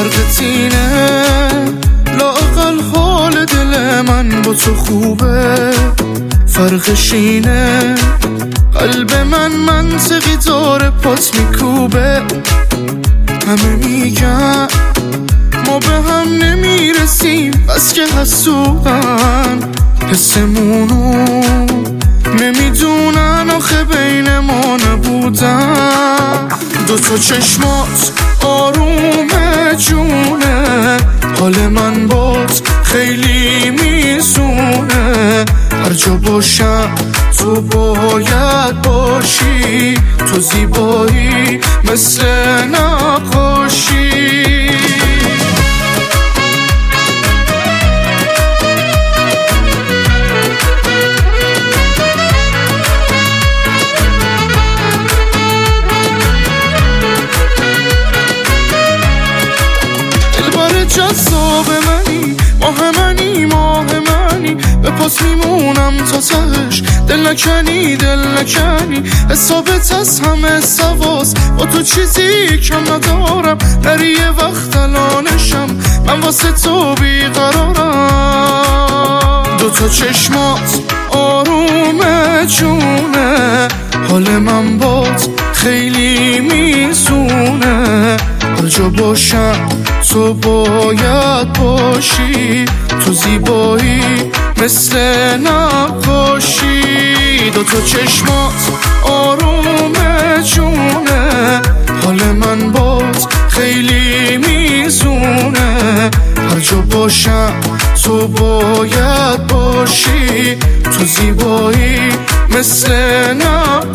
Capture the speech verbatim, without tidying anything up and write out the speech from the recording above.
فرقت اینه لااقل حال دل من با تو خوبه، فرقش اینه قلب من منطقی داره پات میکوبه. همه میگن ما به هم نمیرسیم بس که حسودن، حسمونو نمیدونن آخه بین ما نبودن. دوتا چشمات آرومه جونه، حال من باز خیلی میزونه. هر جا باشم تو باید باشی، تو زیبایی مثل نقاشی. جذاب منی، ماه منی ماه منی، به پاس میمونم تا تهش. دل نکنی دل نکنی، حسابت از همه سواس، با تو چیزی کم ندارم. نری یه وقت الانشم، من واسه تو بیقرارم. دوتا چشمات آرومه جونه، حال من بات خیلی میزونه. هر جا باشم تو باید باشی، تو زیبایی مثل نقاشی. دوتا چشمات آرومه جونه، حال من باز خیلی میزونه. هر جا باشم تو باید باشی، تو زیبایی مثل نقاشی.